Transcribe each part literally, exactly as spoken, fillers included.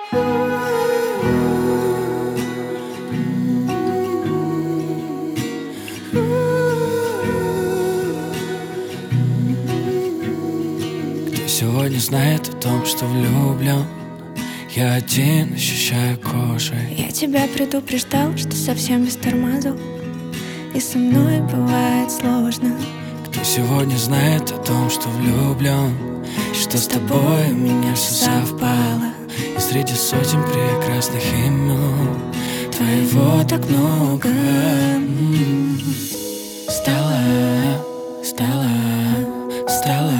Сегодня знает о том, что влюблен. Я один, ощущаю кожей. Я тебя предупреждал, что совсем без тормозов, и со мной бывает сложно. Кто сегодня знает о том, что влюблен, и что с тобой у меня все совпало. И среди сотен прекрасных имен твоего так много. Стала, стала, стала,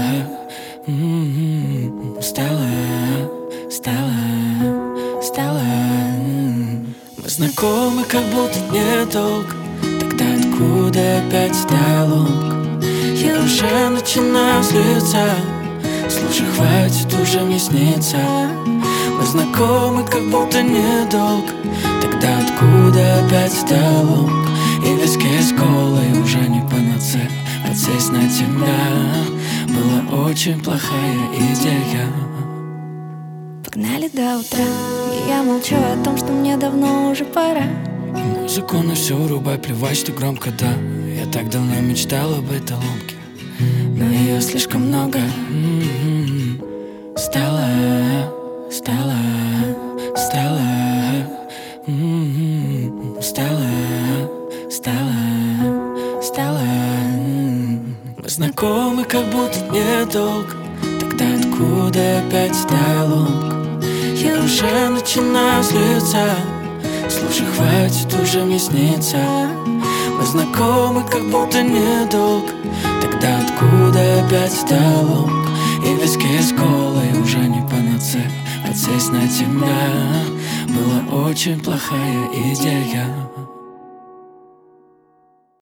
стала, стала, стала. Мы знакомы, как будто недолго. Тогда откуда опять диалог? Я уже начинаю злиться. Слушай, хватит уже мне сниться. Мы знакомы, как будто недолго. Тогда откуда опять диалог? И виски с колой уже не панацея. Подсесть на тебя была очень плохая идея. Погнали до утра, и я молчу о том, что мне давно уже пора. И музыку на всю врубай, плевать, что громко, да. Я так давно мечтал об этой ломке, но ее слишком много. М-м-м. Стала, стала, стала, м-м-м. Стала, стала, стала. М-м. Мы знакомы, как будто недолго. Тогда откуда опять диалог? Я уже начинаю злиться. Слушай, хватит уже мне сниться. Мы знакомы, как будто недолго. Тогда откуда опять диалог? И виски с колой уже не панацея. Подсесть на тебя была очень плохая идея.